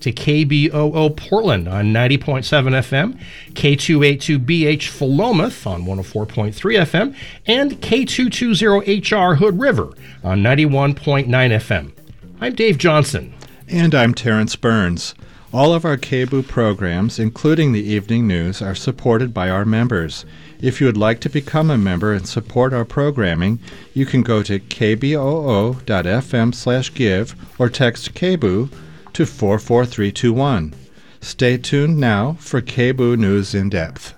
to KBOO Portland on 90.7 FM, K282BH Philomath on 104.3 FM, and K220HR Hood River on 91.9 FM. I'm Dave Johnson. And I'm Terrence Burns. All of our KBOO programs, including the evening news, are supported by our members. If you would like to become a member and support our programming, you can go to kboo.fm/give or text KBOO to 44321. Stay tuned now for KBOO News in Depth.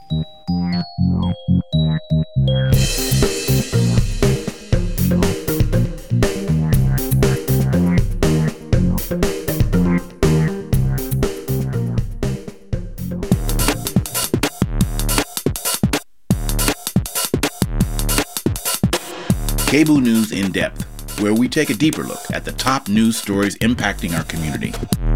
KBOO News in Depth, where we take a deeper look at the top news stories impacting our community.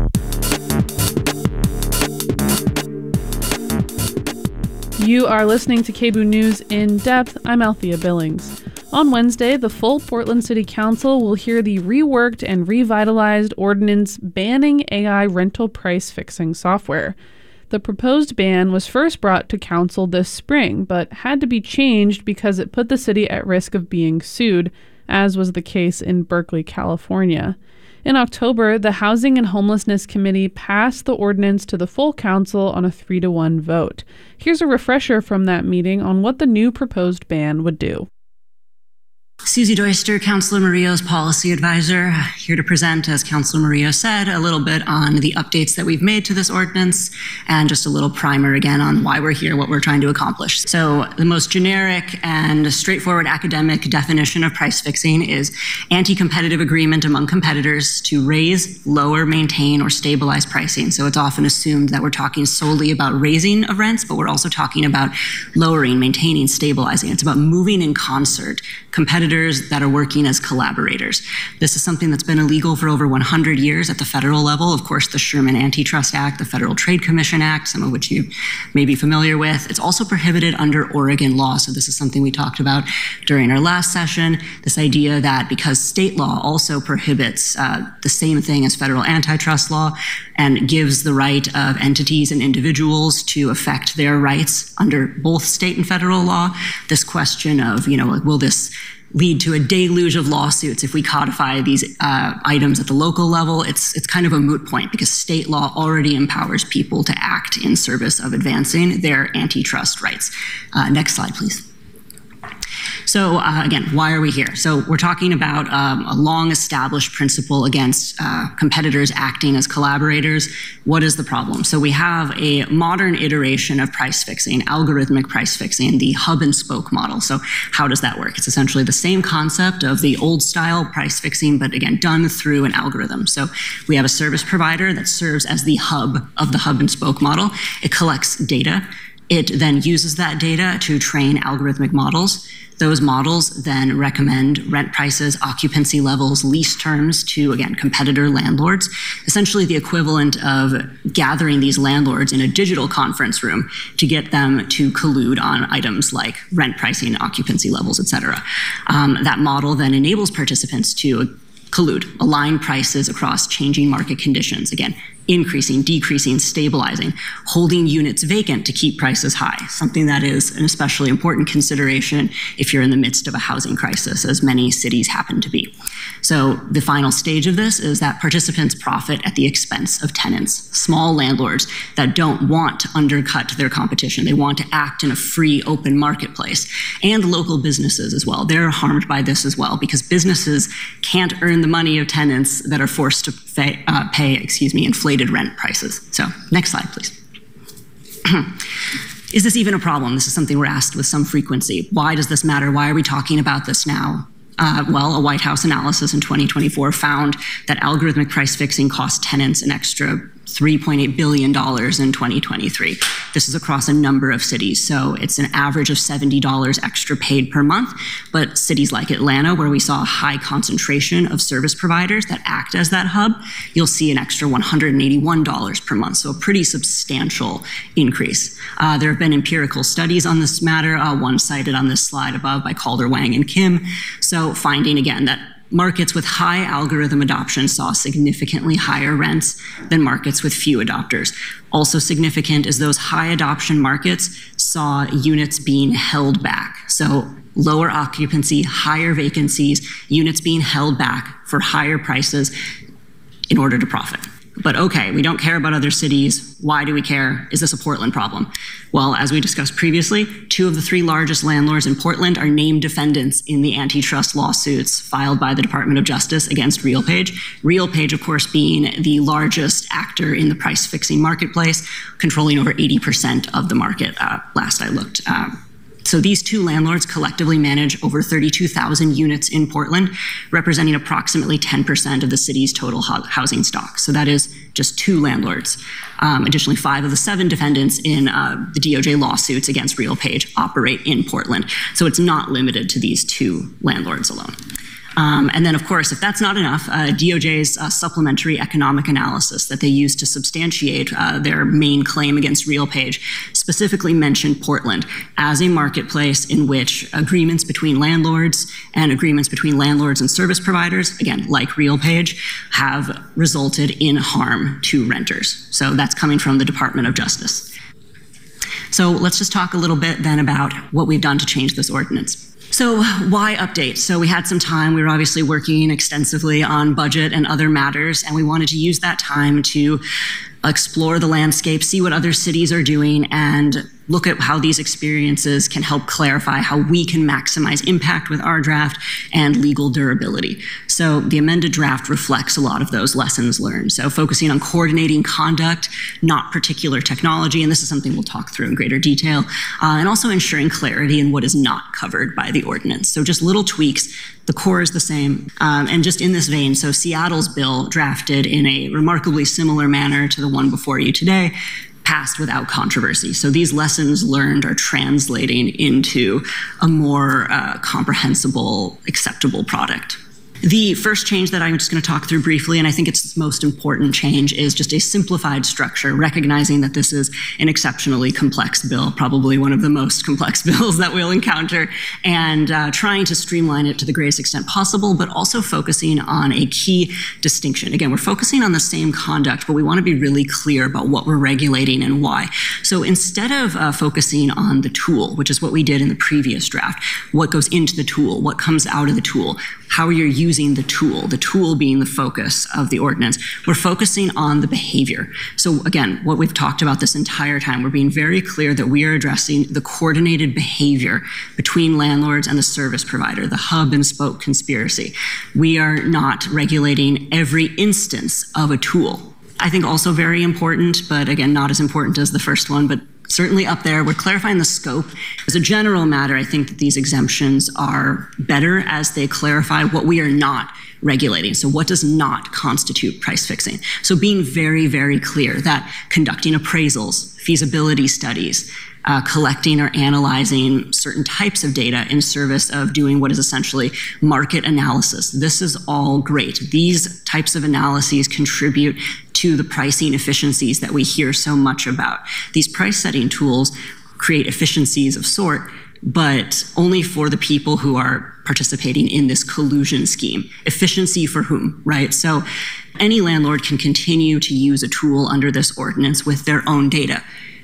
You are listening to KBOO News in Depth. I'm Althea Billings. On Wednesday, the full Portland City Council will hear the reworked and revitalized ordinance banning AI rental price fixing software. The proposed ban was first brought to council this spring, but had to be changed because it put the city at risk of being sued, as was the case in Berkeley, California. In October, the Housing and Homelessness Committee passed the ordinance to the full council on a 3-1 vote. Here's a refresher from that meeting on what the new proposed ban would do. Susie Doyster, Councilor Murillo's policy advisor, here to present, as Councilor Murillo said, a little bit on the updates that we've made to this ordinance and just a little primer again on why we're here, what we're trying to accomplish. So the most generic and straightforward academic definition of price fixing is anti-competitive agreement among competitors to raise, lower, maintain, or stabilize pricing. So it's often assumed that we're talking solely about raising of rents, but we're also talking about lowering, maintaining, stabilizing. It's about moving in concert competitors that are working as collaborators. This is something that's been illegal for over 100 years at the federal level. Of course, the Sherman Antitrust Act, the Federal Trade Commission Act, some of which you may be familiar with. It's also prohibited under Oregon law. So this is something we talked about during our last session, this idea that because state law also prohibits the same thing as federal antitrust law and gives the right of entities and individuals to affect their rights under both state and federal law, this question of, will this lead to a deluge of lawsuits if we codify these items at the local level? It's kind of a moot point because state law already empowers people to act in service of advancing their antitrust rights. Next slide, please. So again, why are we here? So we're talking about a long-established principle against competitors acting as collaborators. What is the problem? So we have a modern iteration of price fixing, algorithmic price fixing, the hub and spoke model. So how does that work? It's essentially the same concept of the old style price fixing, but again, done through an algorithm. So we have a service provider that serves as the hub of the hub and spoke model. It collects data. It then uses that data to train algorithmic models. Those models then recommend rent prices, occupancy levels, lease terms to, again, competitor landlords, essentially the equivalent of gathering these landlords in a digital conference room to get them to collude on items like rent pricing, occupancy levels, et cetera. That model then enables participants to collude, align prices across changing market conditions, again, increasing, decreasing, stabilizing, holding units vacant to keep prices high, something that is an especially important consideration if you're in the midst of a housing crisis, as many cities happen to be. So the final stage of this is that participants profit at the expense of tenants, small landlords that don't want to undercut their competition. They want to act in a free, open marketplace, and local businesses as well. They're harmed by this as well because businesses can't earn the money of tenants that are forced to pay inflated rent prices. So next slide, please. Is this even a problem? This is something we're asked with some frequency. Why does this matter? Why are we talking about this now? Well, a White House analysis in 2024 found that algorithmic price fixing cost tenants an extra $3.8 billion in 2023. This is across a number of cities, so it's an average of $70 extra paid per month. But cities like Atlanta, where we saw a high concentration of service providers that act as that hub, you'll see an extra $181 per month, so a pretty substantial increase. There have been empirical studies on this matter, one cited on this slide above by Calder, Wang, and Kim, so finding again that markets with high algorithm adoption saw significantly higher rents than markets with few adopters. Also significant is those high adoption markets saw units being held back. So lower occupancy, higher vacancies, units being held back for higher prices in order to profit. But okay, we don't care about other cities. Why do we care? Is this a Portland problem? Well, as we discussed previously, 2 of the 3 largest landlords in Portland are named defendants in the antitrust lawsuits filed by the Department of Justice against RealPage. RealPage, of course, being the largest actor in the price-fixing marketplace, controlling over 80% of the market, last I looked. So these 2 landlords collectively manage over 32,000 units in Portland, representing approximately 10% of the city's total housing stock. So that is just 2 landlords. Additionally, 5 of the 7 defendants in the DOJ lawsuits against RealPage operate in Portland. So it's not limited to these 2 landlords alone. And then, of course, if that's not enough, DOJ's supplementary economic analysis that they use to substantiate their main claim against RealPage specifically mentioned Portland as a marketplace in which agreements between landlords and service providers, again, like RealPage, have resulted in harm to renters. So that's coming from the Department of Justice. So let's just talk a little bit then about what we've done to change this ordinance. So why update? So we had some time. We were obviously working extensively on budget and other matters, and we wanted to use that time to explore the landscape, see what other cities are doing, and look at how these experiences can help clarify how we can maximize impact with our draft and legal durability. So the amended draft reflects a lot of those lessons learned. So focusing on coordinating conduct, not particular technology, and this is something we'll talk through in greater detail, and also ensuring clarity in what is not covered by the ordinance. So just little tweaks. The core is the same. And just in this vein, so Seattle's bill, drafted in a remarkably similar manner to the one before you today, passed without controversy. So these lessons learned are translating into a more comprehensible, acceptable product. The first change that I'm just going to talk through briefly, and I think it's the most important change, is just a simplified structure, recognizing that this is an exceptionally complex bill, probably one of the most complex bills that we'll encounter, and trying to streamline it to the greatest extent possible, but also focusing on a key distinction. Again, we're focusing on the same conduct, but we want to be really clear about what we're regulating and why. So instead of focusing on the tool, which is what we did in the previous draft, what goes into the tool, what comes out of the tool, how you're using the tool being the focus of the ordinance, we're focusing on the behavior. So again, what we've talked about this entire time, we're being very clear that we are addressing the coordinated behavior between landlords and the service provider, the hub and spoke conspiracy. We are not regulating every instance of a tool. I think also very important, but again, not as important as the first one, but certainly up there, we're clarifying the scope. As a general matter, I think that these exemptions are better as they clarify what we are not regulating. So what does not constitute price fixing? So being very, very clear that conducting appraisals, feasibility studies, collecting or analyzing certain types of data in service of doing what is essentially market analysis. This is all great. These types of analyses contribute to the pricing efficiencies that we hear so much about. These price setting tools create efficiencies of sort, but only for the people who are participating in this collusion scheme. Efficiency for whom, right? So any landlord can continue to use a tool under this ordinance with their own data.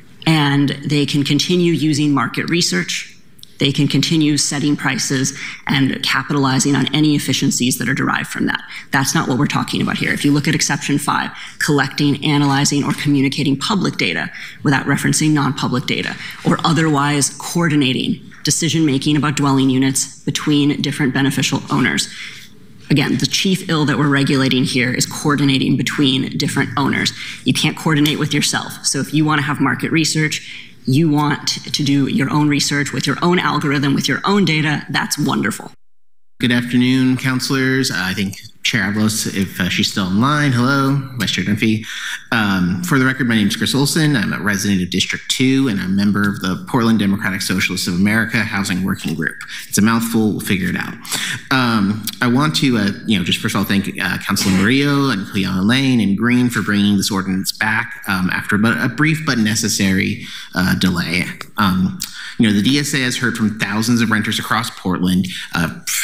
And they can continue using market research. They can continue setting prices and capitalizing on any efficiencies that are derived from that. That's not what we're talking about here. If you look at exception 5, collecting, analyzing, or communicating public data without referencing non-public data, or otherwise coordinating decision-making about dwelling units between different beneficial owners. Again, the chief ill that we're regulating here is coordinating between different owners. You can't coordinate with yourself. So if you want to have market research, you want to do your own research with your own algorithm, with your own data, that's wonderful. Good afternoon, councilors. I think Chair Avalos, if she's still online. Hello, Vice Chair Dunphy. For the record, my name is Chris Olson. I'm a resident of District 2, and I'm a member of the Portland Democratic Socialists of America Housing Working Group. It's a mouthful, we'll figure it out. I want to, just first of all, thank Councilor Murillo and Cleon Lane and Green for bringing this ordinance back after a brief but necessary delay. The DSA has heard from thousands of renters across Portland,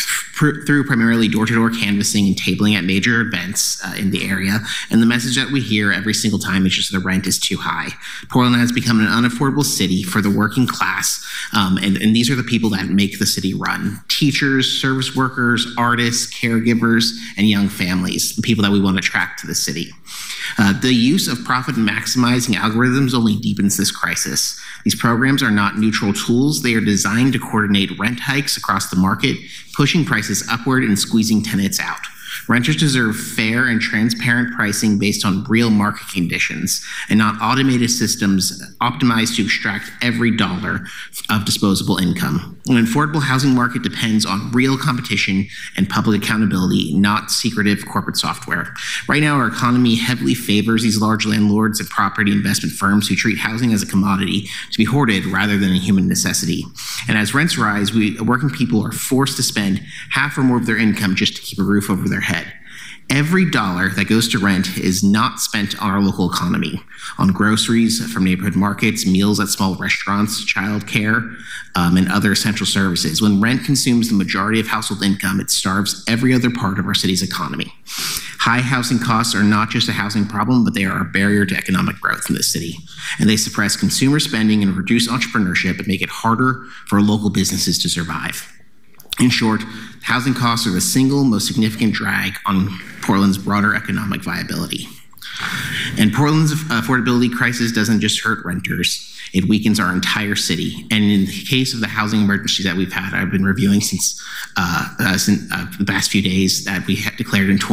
through primarily door-to-door canvassing and tabling at major events in the area. And the message that we hear every single time is just the rent is too high. Portland has become an unaffordable city for the working class, and these are the people that make the city run. Teachers, service workers, artists, caregivers, and young families, the people that we want to attract to the city. The use of profit-maximizing algorithms only deepens this crisis. These programs are not neutral tools. They are designed to coordinate rent hikes across the market, pushing prices upward and squeezing tenants out. Renters deserve fair and transparent pricing based on real market conditions and not automated systems optimized to extract every dollar of disposable income. An affordable housing market depends on real competition and public accountability, not secretive corporate software. Right now, our economy heavily favors these large landlords and property investment firms who treat housing as a commodity to be hoarded rather than a human necessity. And as rents rise, working people are forced to spend half or more of their income just to keep a roof over their head. Every dollar that goes to rent is not spent on our local economy, on groceries from neighborhood markets, meals at small restaurants, childcare, and other essential services. When rent consumes the majority of household income, it starves every other part of our city's economy. High housing costs are not just a housing problem, but they are a barrier to economic growth in the city. And they suppress consumer spending and reduce entrepreneurship and make it harder for local businesses to survive. In short, housing costs are the single most significant drag on Portland's broader economic viability. And Portland's affordability crisis doesn't just hurt renters, it weakens our entire city. And in the case of the housing emergency that we've had, I've been reviewing since the past few days that we had declared in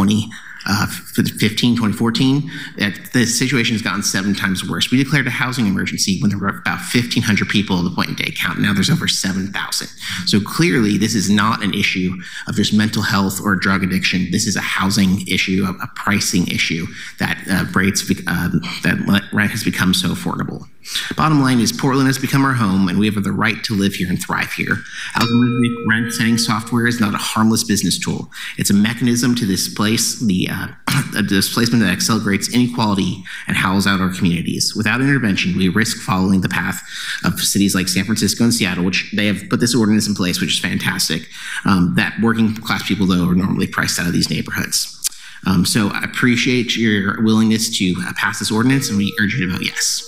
2014, that the situation has gotten 7 times worse. We declared a housing emergency when there were about 1,500 people at the point in day count. Now there's over 7,000. So clearly, this is not an issue of just mental health or drug addiction. This is a housing issue, a pricing issue that rent has become so affordable. Bottom line is Portland has become our home, and we have the right to live here and thrive here. Algorithmic rent-setting software is not a harmless business tool. It's a mechanism to displace the displacement that accelerates inequality and howls out our communities. Without intervention, we risk following the path of cities like San Francisco and Seattle, which they have put this ordinance in place, which is fantastic. That working class people, though, are normally priced out of these neighborhoods. So I appreciate your willingness to pass this ordinance, and we urge you to vote yes.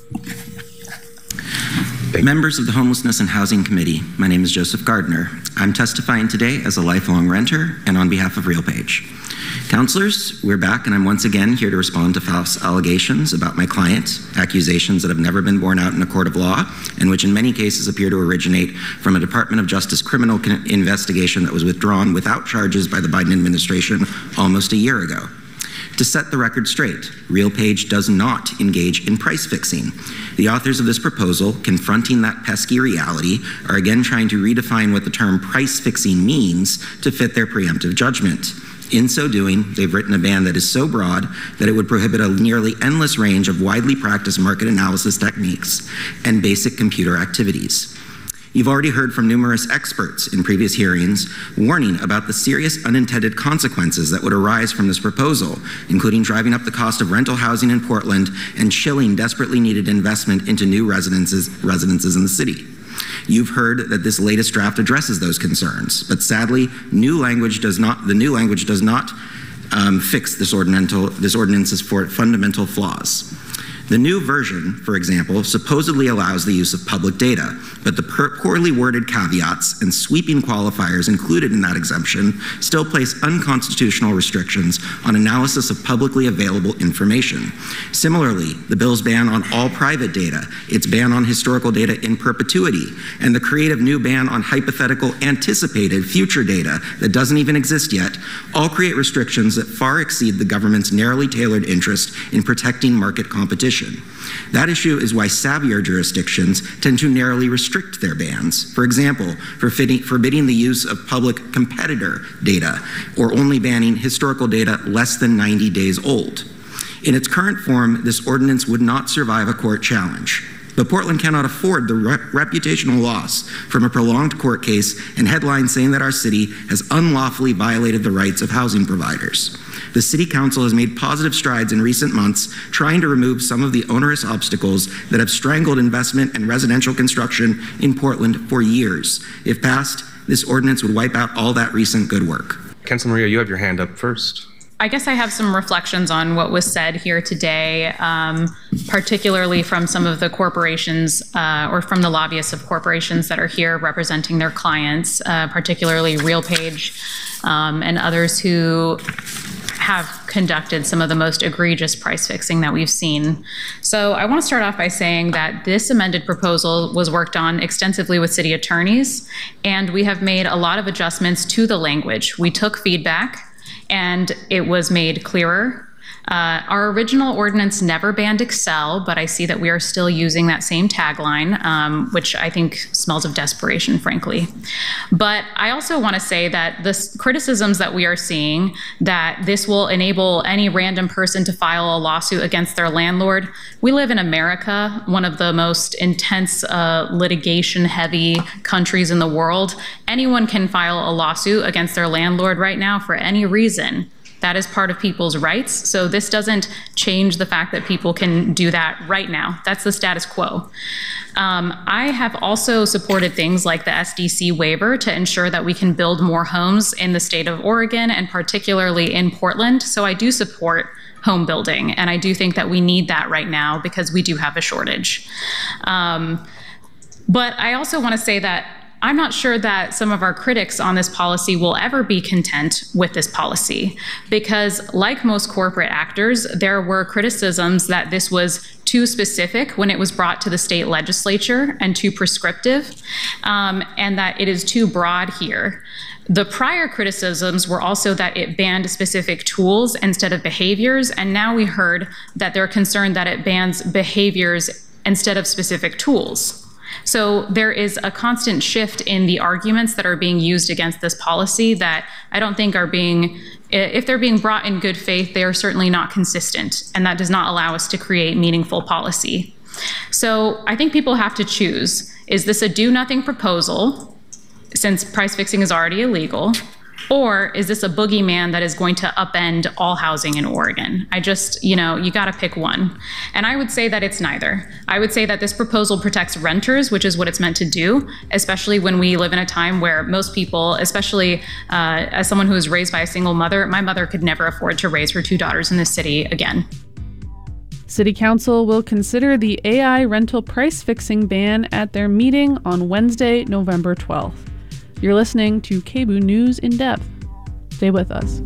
Members of the Homelessness and Housing Committee, my name is Joseph Gardner. I'm testifying today as a lifelong renter and on behalf of RealPage. Counselors, we're back, and I'm once again here to respond to false allegations about my client, accusations that have never been borne out in a court of law, and which in many cases appear to originate from a Department of Justice criminal investigation that was withdrawn without charges by the Biden administration almost a year ago. To set the record straight, RealPage does not engage in price fixing. The authors of this proposal, confronting that pesky reality, are again trying to redefine what the term price fixing means to fit their preemptive judgment. In so doing, they've written a ban that is so broad that it would prohibit a nearly endless range of widely practiced market analysis techniques and basic computer activities. You've already heard from numerous experts in previous hearings warning about the serious unintended consequences that would arise from this proposal, including driving up the cost of rental housing in Portland and chilling desperately needed investment into new residences in the city. You've heard that this latest draft addresses those concerns, but sadly, the new language does not fix this ordinance's fundamental flaws. The new version, for example, supposedly allows the use of public data, but the poorly worded caveats and sweeping qualifiers included in that exemption still place unconstitutional restrictions on analysis of publicly available information. Similarly, the bill's ban on all private data, its ban on historical data in perpetuity, and the creative new ban on hypothetical anticipated future data that doesn't even exist yet, all create restrictions that far exceed the government's narrowly tailored interest in protecting market competition. That issue is why savvier jurisdictions tend to narrowly restrict their bans. For example, forbidding the use of public competitor data or only banning historical data less than 90 days old. In its current form, this ordinance would not survive a court challenge. But Portland cannot afford the reputational loss from a prolonged court case and headlines saying that our city has unlawfully violated the rights of housing providers. The City Council has made positive strides in recent months trying to remove some of the onerous obstacles that have strangled investment and residential construction in Portland for years. If passed, this ordinance would wipe out all that recent good work. Councilor Murillo, you have your hand up first. I guess I have some reflections on what was said here today, particularly from some of the corporations or from the lobbyists of corporations that are here representing their clients, particularly RealPage and others who have conducted some of the most egregious price fixing that we've seen. So I want to start off by saying that this amended proposal was worked on extensively with city attorneys, and we have made a lot of adjustments to the language. We took feedback and it was made clearer. Our original ordinance never banned Excel, but I see that we are still using that same tagline, which I think smells of desperation, frankly. But I also want to say that the criticisms that we are seeing, that this will enable any random person to file a lawsuit against their landlord. We live in America, one of the most intense litigation-heavy countries in the world. Anyone can file a lawsuit against their landlord right now for any reason. That is part of people's rights. So this doesn't change the fact that people can do that right now. That's the status quo. I have also supported things like the SDC waiver to ensure that we can build more homes in the state of Oregon and particularly in Portland. So I do support home building, and I do think that we need that right now because we do have a shortage. But I also want to say that I'm not sure that some of our critics on this policy will ever be content with this policy because, like most corporate actors, there were criticisms that this was too specific when it was brought to the state legislature and too prescriptive, and that it is too broad here. The prior criticisms were also that it banned specific tools instead of behaviors, and now we heard that they're concerned that it bans behaviors instead of specific tools. So there is a constant shift in the arguments that are being used against this policy that I don't think are being, if they're being brought in good faith, they are certainly not consistent, and that does not allow us to create meaningful policy. So I think people have to choose. Is this a do-nothing proposal, since price fixing is already illegal, or is this a boogeyman that is going to upend all housing in Oregon? I just, you got to pick one. And I would say that it's neither. I would say that this proposal protects renters, which is what it's meant to do, especially when we live in a time where most people, especially as someone who was raised by a single mother, my mother could never afford to raise her two daughters in this city again. City Council will consider the AI rental price fixing ban at their meeting on Wednesday, November 12th. You're listening to KBOO News in Depth. Stay with us.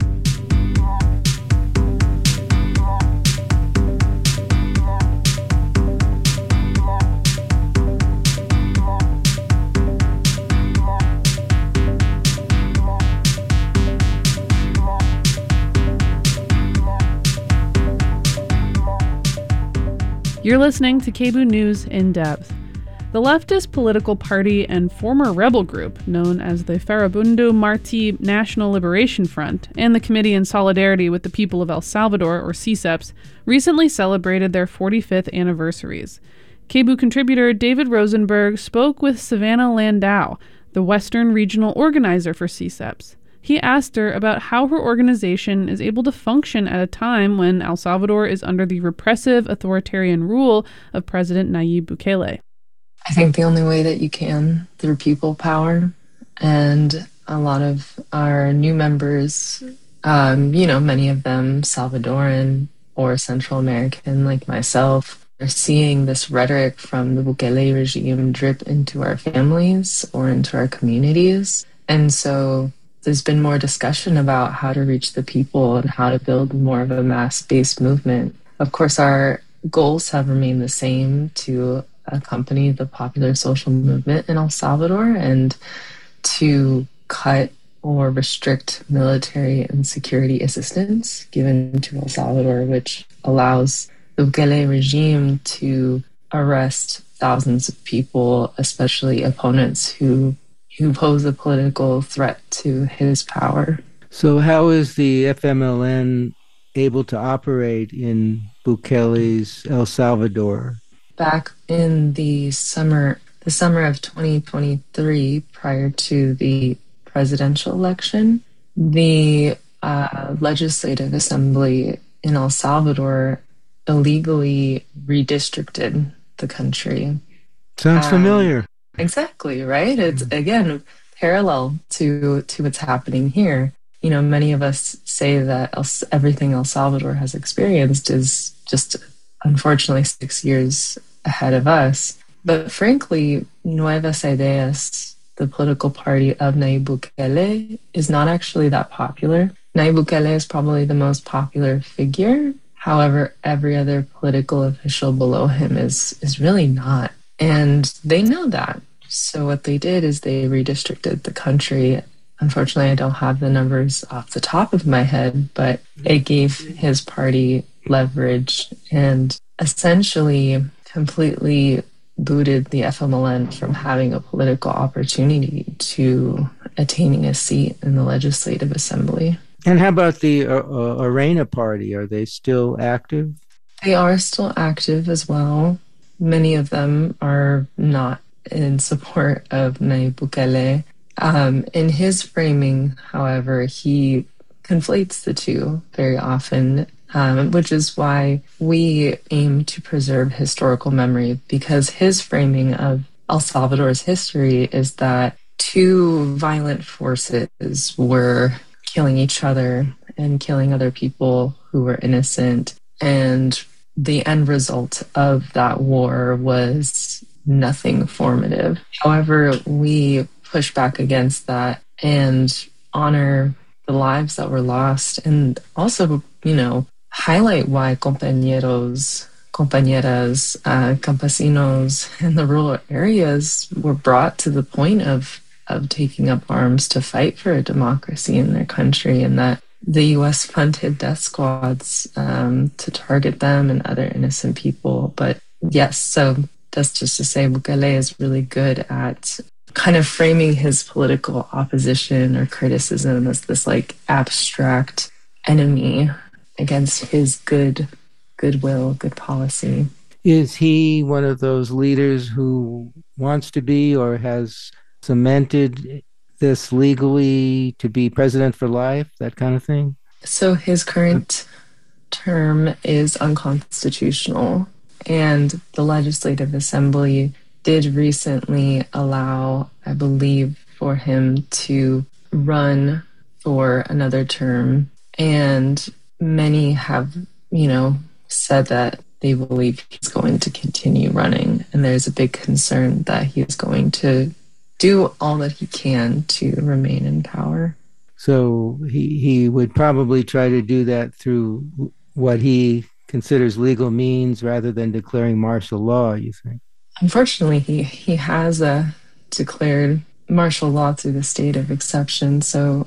You're listening to KBOO News in Depth. The leftist political party and former rebel group known as the Farabundo Martí National Liberation Front and the Committee in Solidarity with the People of El Salvador, or CSEPS, recently celebrated their 45th anniversaries. KBOO contributor David Rosenberg spoke with Savannah Landau, the Western Regional Organizer for CSEPS. He asked her about how her organization is able to function at a time when El Salvador is under the repressive authoritarian rule of President Nayib Bukele. I think the only way that you can, through people power, and a lot of our new members, many of them Salvadoran or Central American like myself, are seeing this rhetoric from the Bukele regime drip into our families or into our communities. And so there's been more discussion about how to reach the people and how to build more of a mass-based movement. Of course, our goals have remained the same to accompany the popular social movement in El Salvador and to cut or restrict military and security assistance given to El Salvador, which allows the Bukele regime to arrest thousands of people, especially opponents who pose a political threat to his power. So how is the FMLN able to operate in Bukele's El Salvador? Back in the summer of 2023, prior to the presidential election, the Legislative Assembly in El Salvador illegally redistricted the country. Sounds familiar. Exactly, right? It's, again, parallel to what's happening here. You know, many of us say that everything El Salvador has experienced is just unfortunately 6 years ahead of us. But frankly, Nuevas Ideas, the political party of Nayib Bukele, is not actually that popular. Nayib Bukele is probably the most popular figure. However, every other political official below him is really not. And they know that. So what they did is they redistricted the country. Unfortunately, I don't have the numbers off the top of my head, but it gave his party leverage and essentially completely booted the FMLN from having a political opportunity to attaining a seat in the Legislative Assembly. And how about the Arena Party? Are they still active? They are still active as well. Many of them are not in support of Nayib Bukele. In his framing, however, he conflates the two very often, which is why we aim to preserve historical memory, because his framing of El Salvador's history is that two violent forces were killing each other and killing other people who were innocent. And the end result of that war was nothing formative. However, we push back against that and honor the lives that were lost, and also, highlight why compañeros, compañeras, campesinos in the rural areas were brought to the point of taking up arms to fight for a democracy in their country, and that the U.S. funded death squads to target them and other innocent people. But yes, so that's just to say Bukele is really good at kind of framing his political opposition or criticism as this like abstract enemy against his goodwill, good policy. Is he one of those leaders who wants to be or has cemented this legally to be president for life, that kind of thing? So his current term is unconstitutional, and the Legislative Assembly did recently allow, I believe, for him to run for another term. And many have, said that they believe he's going to continue running. And there's a big concern that he's going to do all that he can to remain in power. So he would probably try to do that through what he considers legal means rather than declaring martial law, you think? Unfortunately, he has declared martial law through the state of exception. So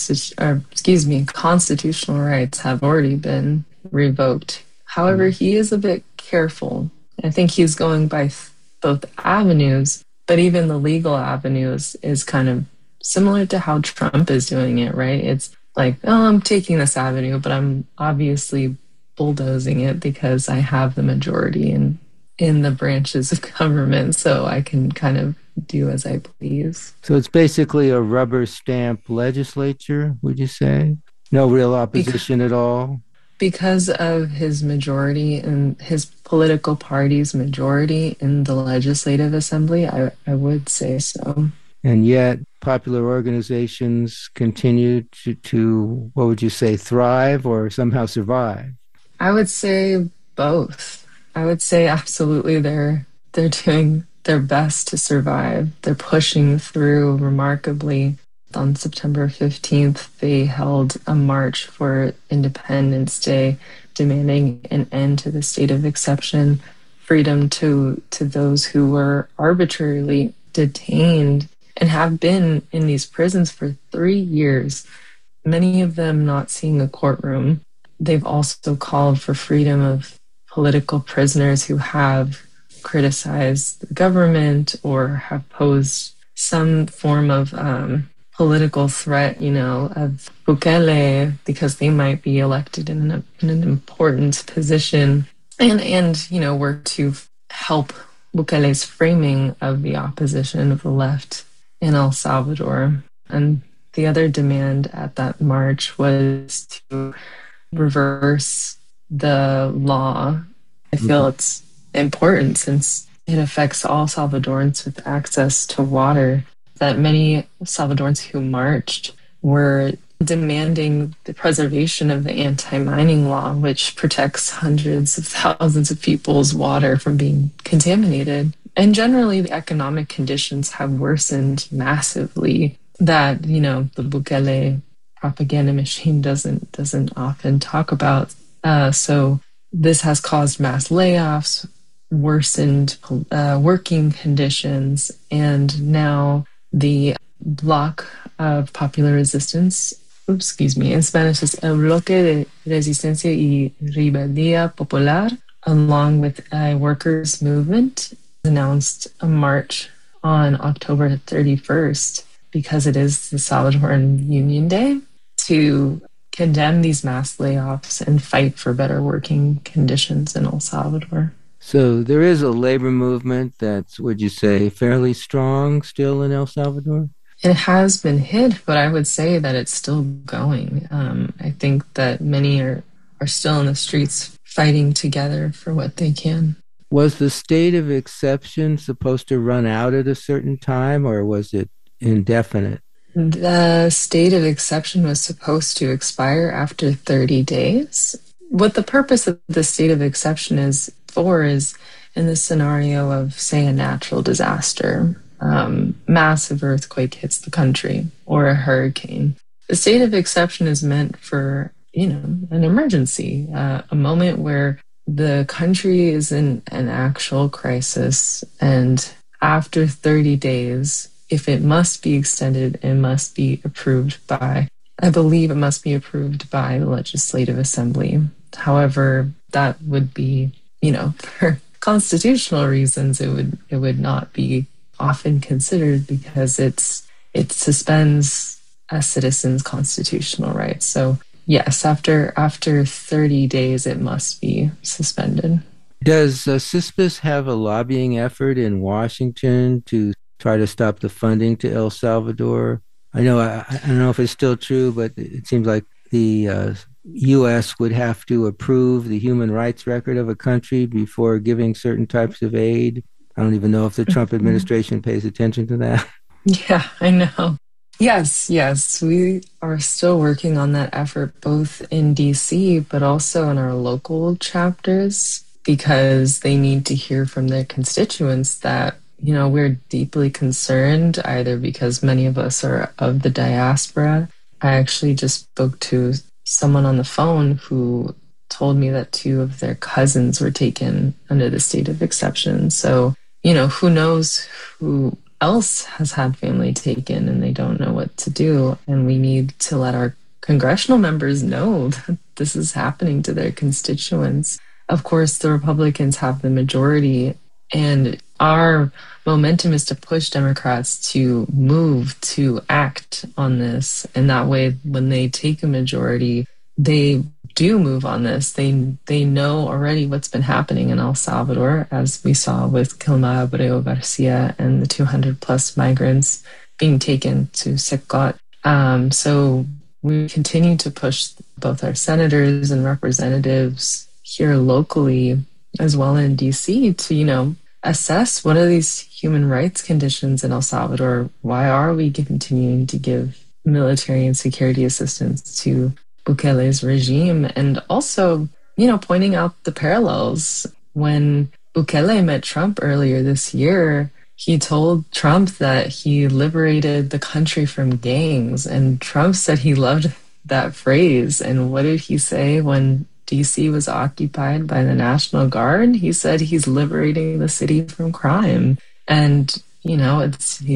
constitutional rights have already been revoked. However, he is a bit careful. I think he's going by both avenues, but even the legal avenues is kind of similar to how Trump is doing it, right? It's like, oh, I'm taking this avenue, but I'm obviously bulldozing it because I have the majority in the branches of government, so I can kind of do as I please. So it's basically a rubber stamp legislature, would you say? No real opposition at all? Because of his majority and his political party's majority in the Legislative Assembly, I would say so. And yet popular organizations continue to, what would you say, thrive or somehow survive? I would say both. I would say absolutely they're doing their best to survive. They're pushing through remarkably. On September 15th, they held a march for Independence Day, demanding an end to the state of exception, freedom to those who were arbitrarily detained and have been in these prisons for 3 years, many of them not seeing a courtroom. They've also called for freedom of political prisoners who have criticized the government or have posed some form of political threat, of Bukele, because they might be elected in an important position, and work to help Bukele's framing of the opposition of the left in El Salvador. And the other demand at that march was to reverse the law. I feel it's important since it affects all Salvadorans with access to water. that many Salvadorans who marched were demanding the preservation of the anti-mining law, which protects hundreds of thousands of people's water from being contaminated. And generally, the economic conditions have worsened massively that, the Bukele propaganda machine doesn't often talk about. So this has caused mass layoffs, worsened working conditions, and now the Bloc of Popular Resistance, in Spanish is El Bloque de Resistencia y Rebeldía Popular, along with a workers' movement, announced a march on October 31st, because it is the Salvadoran Union Day, to condemn these mass layoffs and fight for better working conditions in El Salvador. So there is a labor movement that's, would you say, fairly strong still in El Salvador? It has been hit, but I would say that it's still going. I think that many are still in the streets fighting together for what they can. Was the state of exception supposed to run out at a certain time, or was it indefinite? The state of exception was supposed to expire after 30 days. What the purpose of the state of exception is for is in the scenario of, say, a natural disaster. Massive earthquake hits the country, or a hurricane. The state of exception is meant for, an emergency, a moment where the country is in an actual crisis, and after 30 days, if it must be extended, it must be approved by, I believe it must be approved by the Legislative Assembly. However, that would be, for constitutional reasons, it would not be often considered because it suspends a citizen's constitutional rights. So yes, after 30 days, it must be suspended. Does CISPAS have a lobbying effort in Washington to try to stop the funding to El Salvador? I don't know if it's still true, but it seems like the U.S. would have to approve the human rights record of a country before giving certain types of aid. I don't even know if the Trump administration pays attention to that. Yeah, I know. Yes, we are still working on that effort, both in D.C., but also in our local chapters, because they need to hear from their constituents that, we're deeply concerned, either because many of us are of the diaspora. I actually just spoke to someone on the phone who told me that 2 of their cousins were taken under the state of exception. So, who knows who else has had family taken and they don't know what to do. And we need to let our congressional members know that this is happening to their constituents. Of course, the Republicans have the majority, and our momentum is to push Democrats to move, to act on this. And that way, when they take a majority, they do move on this. They know already what's been happening in El Salvador, as we saw with Quilma Abreu Garcia and the 200 plus migrants being taken to Secot. So we continue to push both our senators and representatives here locally, as well in DC, to, assess what are these human rights conditions in El Salvador? Why are we continuing to give military and security assistance to Bukele's regime? And also, pointing out the parallels. When Bukele met Trump earlier this year, he told Trump that he liberated the country from gangs, and Trump said he loved that phrase. And what did he say when DC was occupied by the National Guard? He said he's liberating the city from crime. And, he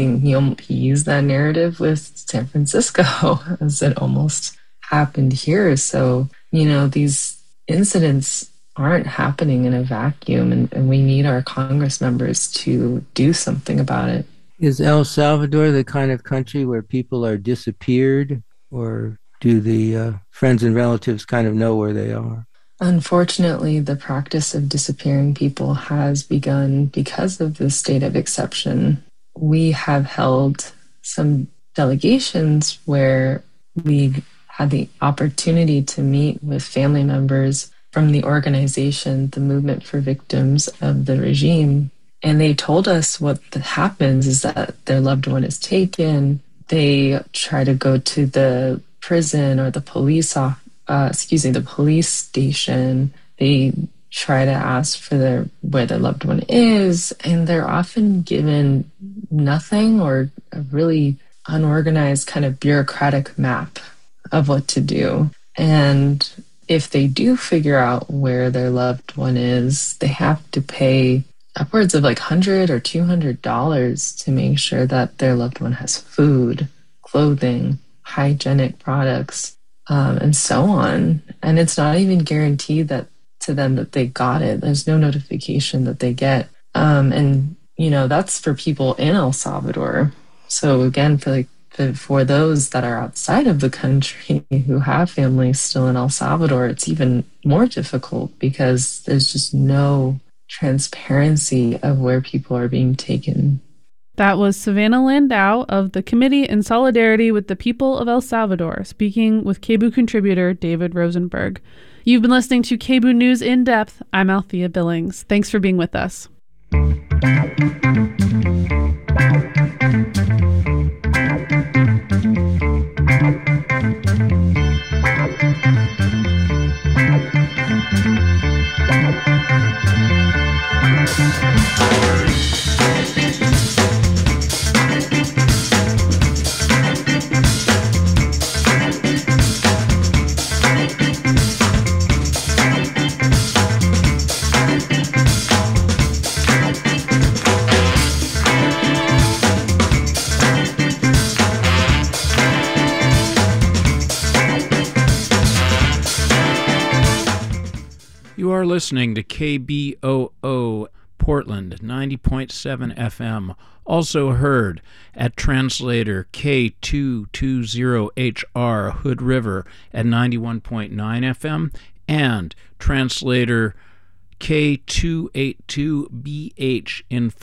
used that narrative with San Francisco, as it almost happened here. So, these incidents aren't happening in a vacuum, and we need our Congress members to do something about it. Is El Salvador the kind of country where people are disappeared, or do the friends and relatives kind of know where they are? Unfortunately, the practice of disappearing people has begun because of the state of exception. We have held some delegations where we had the opportunity to meet with family members from the organization, the Movement for Victims of the Regime. And they told us what happens is that their loved one is taken. They try to go to the prison or the the police station. They try to ask for where their loved one is, and they're often given nothing or a really unorganized kind of bureaucratic map of what to do. And if they do figure out where their loved one is, they have to pay upwards of like $100 or $200 to make sure that their loved one has food, clothing, hygienic products, and so on. And it's not even guaranteed that to them that they got it. There's no notification that they get. And, that's for people in El Salvador. So again, for those that are outside of the country who have families still in El Salvador, it's even more difficult because there's just no transparency of where people are being taken. That was Savannah Landau of the Committee in Solidarity with the People of El Salvador, speaking with KBOO contributor David Rosenberg. You've been listening to KBOO News in Depth. I'm Althea Billings. Thanks for being with us. You are listening to KBOO Portland 90.7 FM, also heard at translator K220HR Hood River at 91.9 FM and translator K282BH in